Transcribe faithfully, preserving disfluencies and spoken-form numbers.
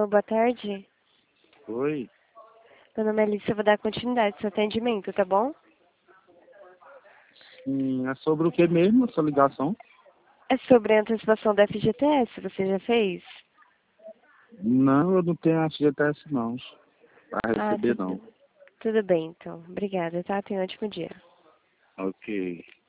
Alô, boa tarde. Oi. Meu nome é Alice, eu vou dar continuidade ao seu atendimento, tá bom? Sim, é sobre o que mesmo essa ligação? É sobre a antecipação da F G T S, você já fez? Não, eu não tenho F G T S não. Para Ah, receber tudo, não. tudo bem, então. Obrigada, tá? Tenha um ótimo dia. Ok.